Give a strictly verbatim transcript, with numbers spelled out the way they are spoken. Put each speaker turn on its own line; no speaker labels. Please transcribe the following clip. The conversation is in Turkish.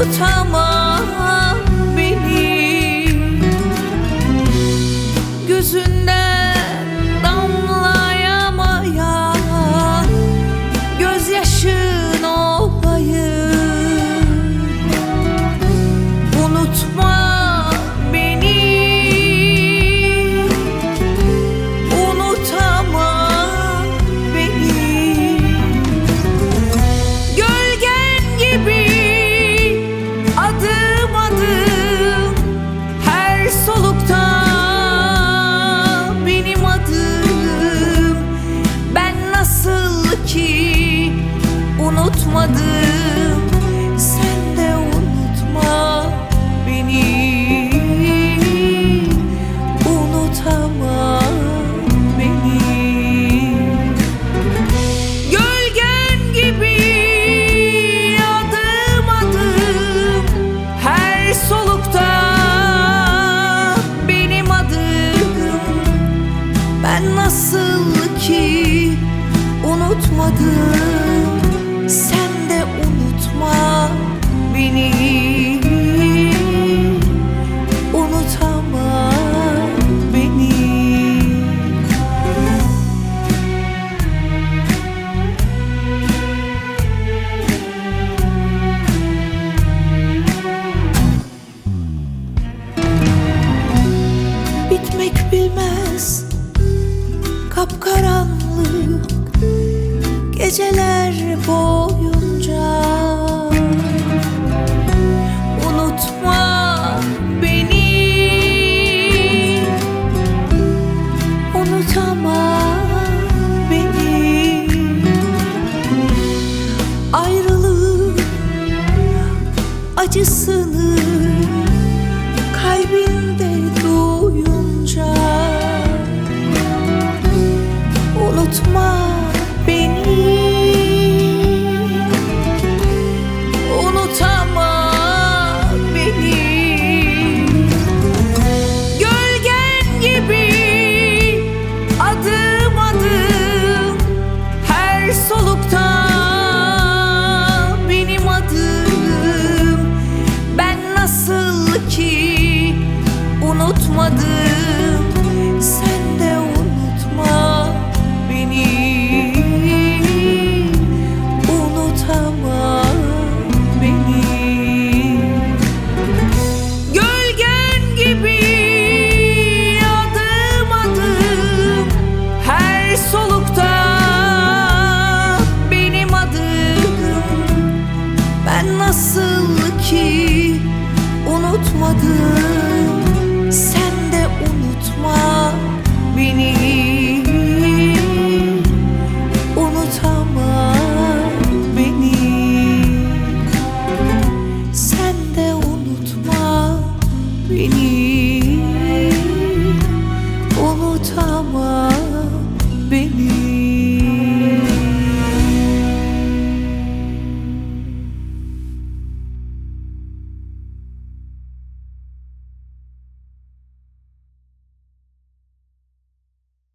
unutamam beni. Gözünden damlayamayan gözyaşın olayım. Unutma beni, unutamam beni. Gölgen gibi adım adım her solukta benim adım. Ben nasıl ki unutmadım, sen de unutma beni. Unutamam beni. Gölgen gibi adım adım her solukta benim adım. Ben nasıl ki unutmadım, sen de unutma beni. Unutamam beni. Bitmek bilmez kapkaranlık geceler boyunca. Unutma beni, unutama beni. Ayrılık acısını kalbinde duyunca. Unutma beni, unutama beni. Gölgen gibi adım adım her solukta benim adım. Ben nasıl ki unutmadım, sen de unutma beni. Unutamam beni. Gölgen gibi adım adım her solukta benim adım. Ben nasıl ki unutmadım,